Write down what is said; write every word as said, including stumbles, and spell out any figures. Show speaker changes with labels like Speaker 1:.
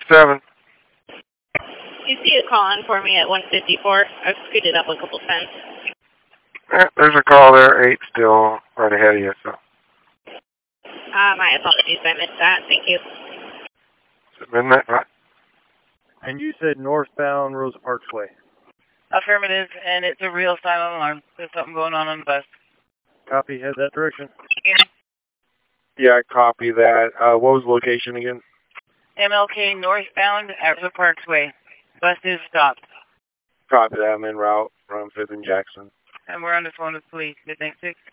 Speaker 1: seven.
Speaker 2: You see a call on for me at one fifty-four. I've scooted up a couple times.
Speaker 1: Eh, there's a call there, eight still right ahead of you. So.
Speaker 2: Uh, my apologies, I missed that. Thank you.
Speaker 1: Is it midnight? Right.
Speaker 3: And you said northbound Rosa Parks Way.
Speaker 4: Affirmative, and it's a real silent alarm. There's something going on on the bus.
Speaker 3: Copy, head that direction.
Speaker 4: Yeah.
Speaker 1: Yeah, I copy that. Uh, what was the location again?
Speaker 4: M L K northbound at Rosa Parks Way. Bus is stopped.
Speaker 1: Copy that. I'm en route from fifth and Jackson.
Speaker 4: And we're on the phone with police. Midnight six.